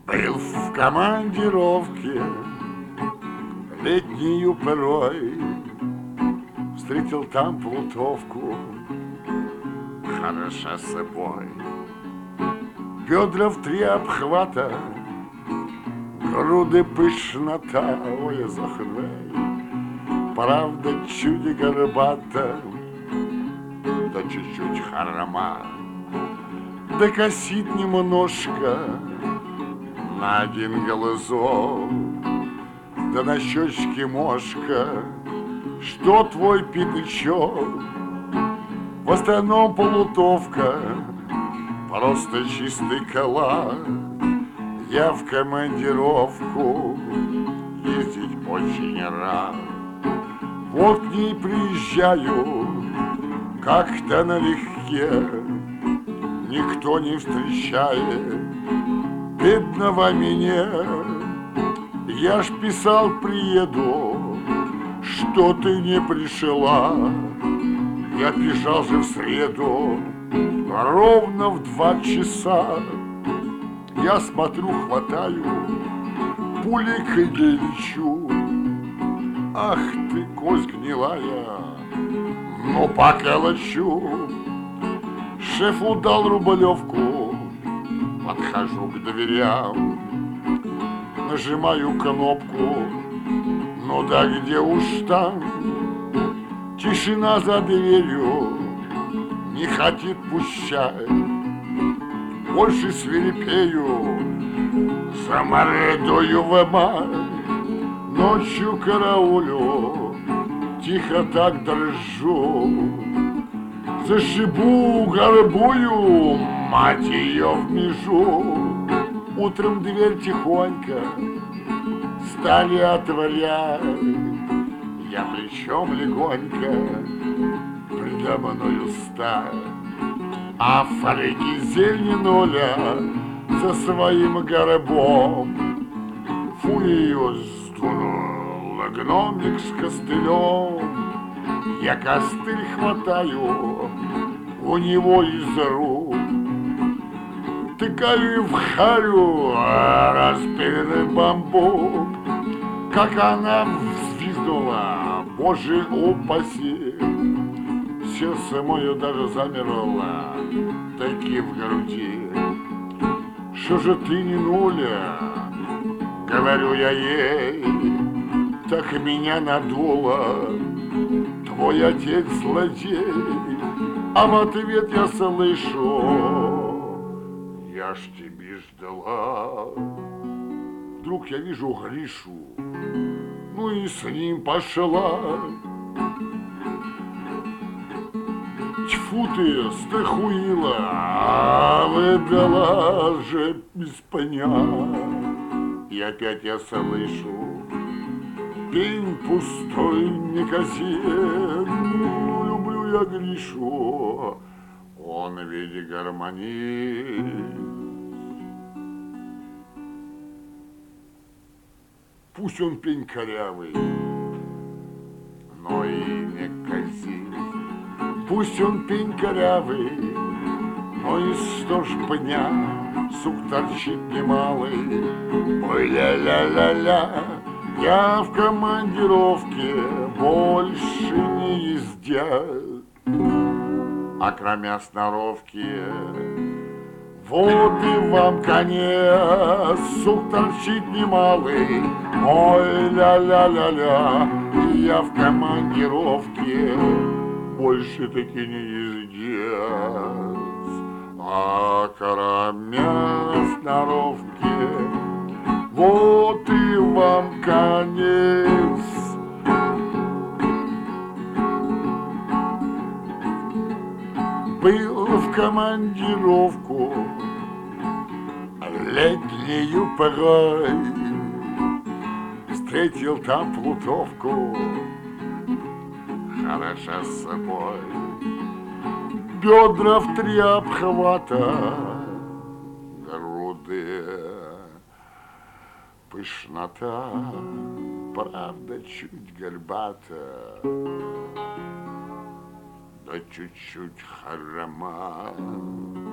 Был в командировке летнюю порой, встретил там плутовку, хороша собой. Бедра в 3 обхвата, груди пышнота, ой, захрей, правда чуть горбата, да чуть-чуть хорома, да косит немножко на 1 глазок, да на щечке мошка. Что твой пятачок? В остальном полутовка, просто чистый калаш. Я в командировку ездить очень рад. Вот к ней приезжаю, как-то налегке, никто не встречает бедного меня. Я ж писал, приеду, что ты не пришла. Я бежал же в среду, ровно в 2 часа. Я смотрю, хватаю, пулей к ней лечу. Ах ты, кость гнилая, ну поколочу. Шефу дал рублевку, подхожу к дверям, нажимаю кнопку, ну да где уж там. Тишина за дверью, не хотит пущать. Больше свирепею, замордую в мать. Ночью караулю, тихо так дрожу. Зашибу, горбую, мать ее в межу. Утром дверь тихонько стали отворять. Я плечом легонько предо мною стал, а фольги зеленуля за своим горбом. Фу, ее сдунул гномик с костылем. Я костыль хватаю у него из рук, тыкаю в харю распиленный бамбук. Как она взвизгнула, боже упаси, сердце мое даже замерло, таки в груди. Что же ты не нуля, говорю я ей, так меня надуло, твой отец злодей. А в ответ я слышу, я ж тебе ждала. Вдруг я вижу Гришу, ну и с ним пошла. Тьфу ты, стахуила, а выдала же без поня. И опять я слышу, пень пустой не казен, ну, люблю я Гришу, он ведь гармонист. Пусть он пень корявый, но и не казист. Пусть он пень корявый, но и что ж пня, сук торчит немалый. Ой, ля-ля-ля-ля, я в командировке больше не ездят, а кроме сноровки. Вот и вам конец, сук торчит немалый. Ой, ля-ля-ля-ля, я в командировке больше таки не ездец, а кроме сноровки. Вот и вам конец. Был в командировку летнюю порой, встретил там плутовку, хороша с собой. Бедра в 3 обхвата, груди пышнота, правда чуть горбата, да чуть-чуть хорома.